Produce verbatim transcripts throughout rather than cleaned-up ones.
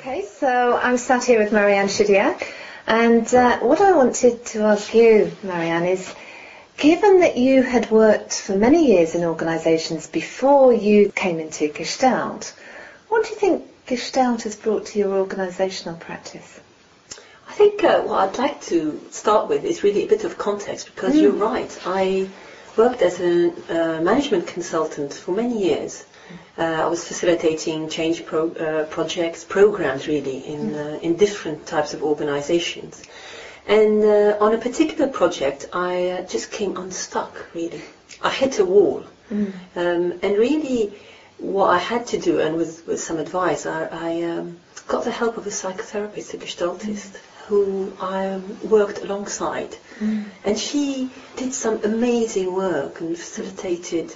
Okay, so I'm sat here with Marianne Chidiac, and uh, what I wanted to ask you, Marianne, is given that you had worked for many years in organisations before you came into Gestalt, what do you think Gestalt has brought to your organisational practice? I think uh, what I'd like to start with is really a bit of context, because mm. you're right. I worked as a uh, management consultant for many years. Uh, I was facilitating change pro- uh, projects, programs really, in, uh, in different types of organizations. And uh, on a particular project, I uh, just came unstuck, really. I hit a wall. Mm. Um, and really, what I had to do, and with, with some advice, I, I um, got the help of a psychotherapist, a gestaltist, mm. who I um, worked alongside. Mm. And she did some amazing work and facilitated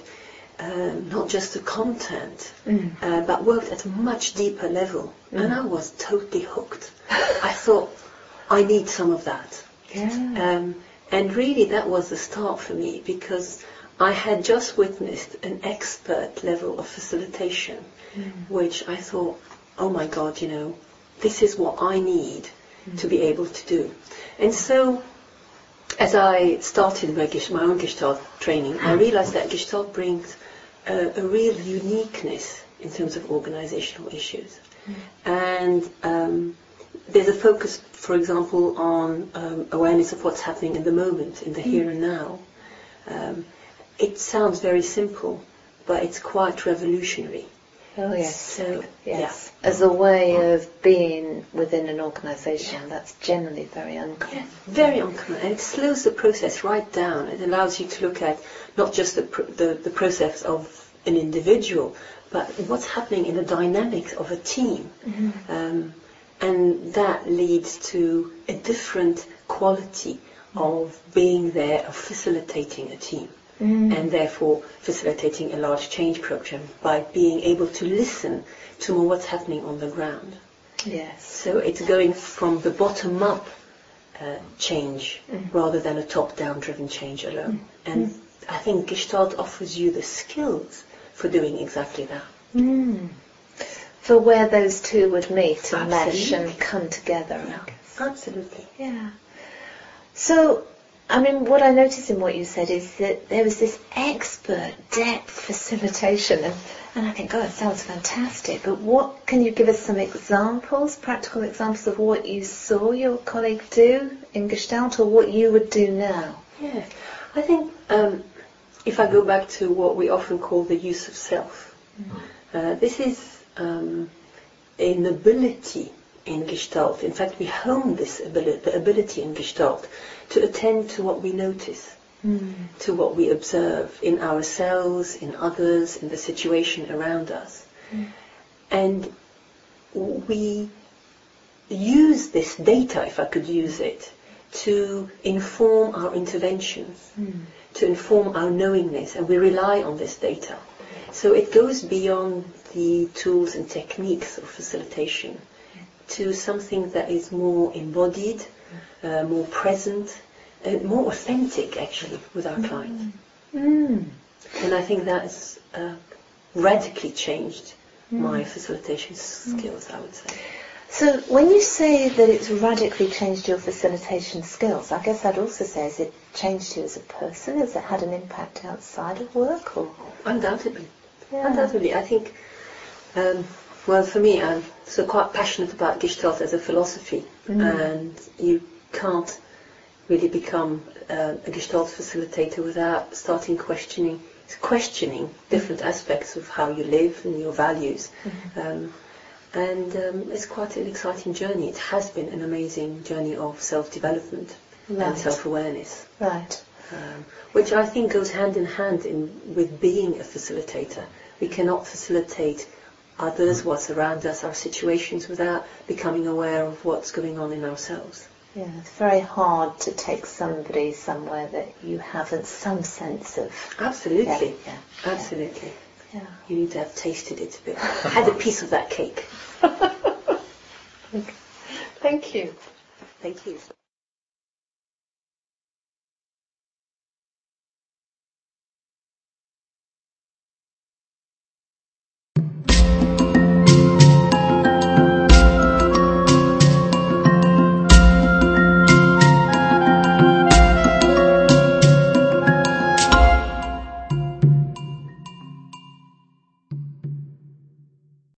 Um, not just the content, mm. uh, but worked at a much deeper level. Mm. And I was totally hooked. I thought, I need some of that. Yeah. Um, and really that was the start for me, because I had just witnessed an expert level of facilitation, mm. which I thought, oh my God, you know, this is what I need mm. to be able to do. And so, as I started my, my own Gestalt training, I realized that Gestalt brings a, a real uniqueness in terms of organizational issues. Mm. And um, there's a focus, for example, on um, awareness of what's happening in the moment, in the mm. here and now. Um, it sounds very simple, but it's quite revolutionary. Oh yes, so, yes. Yeah. As a way of being within an organisation, yeah. that's generally very uncommon. Yeah, very uncommon, and it slows the process right down. It allows you to look at not just the pr- the, the process of an individual, but what's happening in the dynamics of a team, mm-hmm. um, and that leads to a different quality mm-hmm. of being there, of facilitating a team. Mm. And therefore facilitating a large change program by being able to listen to more what's happening on the ground. Yes. So it's going from the bottom up uh, change mm. rather than a top down driven change alone. Mm. And mm. I think Gestalt offers you the skills for doing exactly that. Mm. For where those two would meet and Absolutely. mesh and come together. Yeah. Absolutely. Yeah. So, I mean, what I noticed in what you said is that there was this expert depth facilitation, and, and I think, God, it sounds fantastic. But what can you give us some examples, practical examples of what you saw your colleague do in Gestalt, or what you would do now? Yeah, I think um, if I go back to what we often call the use of self, mm-hmm. uh, this is um, an ability in Gestalt. In fact, we hone this ability, the ability in Gestalt to attend to what we notice, mm. to what we observe in ourselves, in others, in the situation around us. Mm. And we use this data, if I could use it, to inform our interventions, mm. to inform our knowingness, and we rely on this data. So it goes beyond the tools and techniques of facilitation to something that is more embodied, uh, more present, and more authentic, actually, with our clients. Mm. And I think that has uh, radically changed mm. my facilitation skills, I would say. So when you say that it's radically changed your facilitation skills, I guess I'd also say, has it changed you as a person? Has it had an impact outside of work? Or? Undoubtedly. Yeah. Undoubtedly. I think... Um, Well, for me, I'm so quite passionate about Gestalt as a philosophy, mm. and you can't really become uh, a Gestalt facilitator without starting questioning, questioning different mm. aspects of how you live and your values. Mm. Um, and um, it's quite an exciting journey. It has been an amazing journey of self-development right. and self-awareness. Right. Um, which I think goes hand in hand in, with being a facilitator. We cannot facilitate others, what's around us, our situations, without becoming aware of what's going on in ourselves. Yeah, it's very hard to take somebody somewhere that you haven't some sense of. Absolutely. Yeah, yeah, Absolutely. Yeah. You need to have tasted it a bit. Had a piece of that cake.